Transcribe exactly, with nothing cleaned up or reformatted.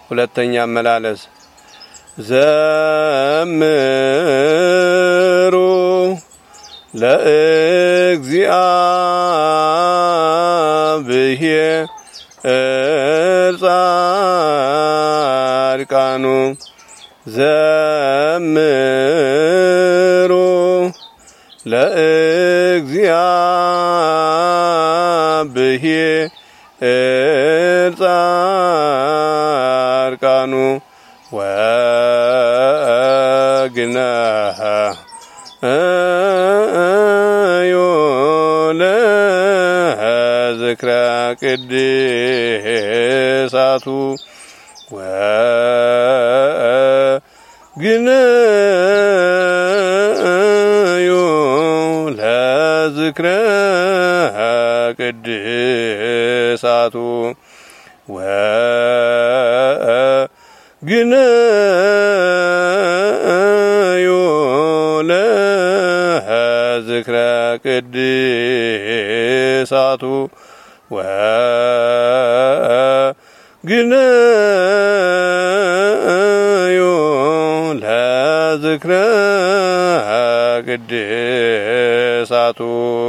ሁለተኛ መላለስ ዘምሩ ለእግዚአብሔር ጻድቃኑ ዘምሩ ለእግዚአብሔር ጻድቃኑ ወግነህ ለዝክረ ቅድሳቱ ወግነዩ ለዝክረ ቅድሳቱ ወግነዩ ለዝክረ ቅድሳቱ ወግነዩ ለዝክረ ቅድሳቱ